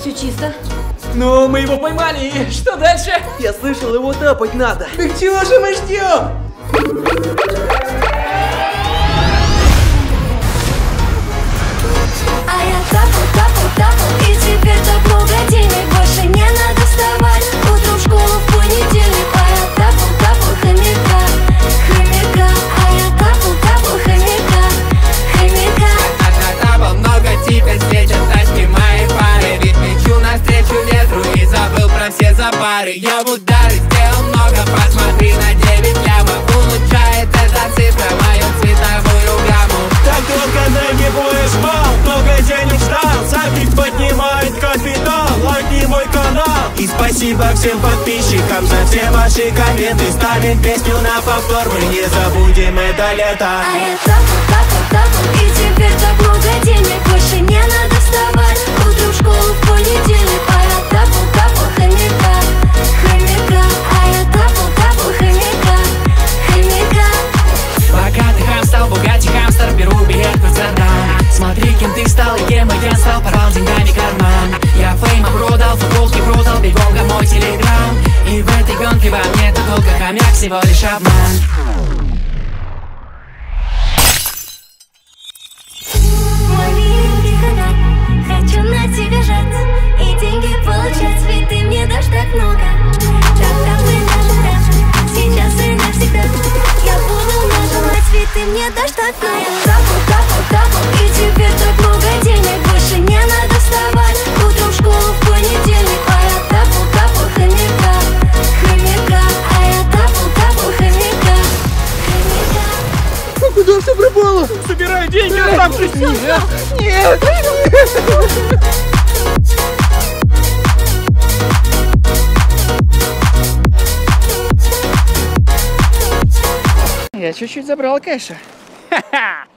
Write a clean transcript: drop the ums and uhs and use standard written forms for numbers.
все чисто. Ну, мы его поймали, и что дальше? Я слышал, его тапать надо. Так чего же мы ждем? А я тапал, и теперь так много денег. Больше не надо вставать утром в школу в понедельник. А я тапал хомяка. А я тапал хомяка. Натапал много, теперь встреча, тачки мои пары. Ведь мечу навстречу ветру и забыл про все запары. Я в ударе сделал много, посмотри на 9 лямов. Улучшает эта цифра мою цветовую гамму. Так долго нагибаешь бал, много денег ждал. Сапик поднимает капитал, лайкни мой канал. И спасибо всем подписчикам за все ваши комменты. Ставим песню на повтор, мы не забудем это лето. А я тапал, и теперь так много денег. Больше не надо вставать утром в школу в понедельник. А я тапал хомяка. А я тапал хомяка. Богатый хам стал богатей хамстер, беру билет в Амстердам. Смотри, кем ты стал и кем я стал, порвал деньгами карман. Я фейма продал, футболки продал, бегом ко мой телеграм. И в этой гонке во мне-то только хомяк, всего лишь обман. Мой миленький хомяк, хочу на тебя жать и деньги получать, ведь ты мне дашь так много. Там и даже раз, сейчас и навсегда. Я буду нажимать, ведь ты мне дашь так много. А я тапал, и теперь так много денег. Больше не надо вставать утром в школу в понедельник. А я тапал хомяка. А я тапал хомяка. Ну куда все пропало? Собираю деньги, оставшись. Нет! Я чуть-чуть забрал кэша. Ха-ха!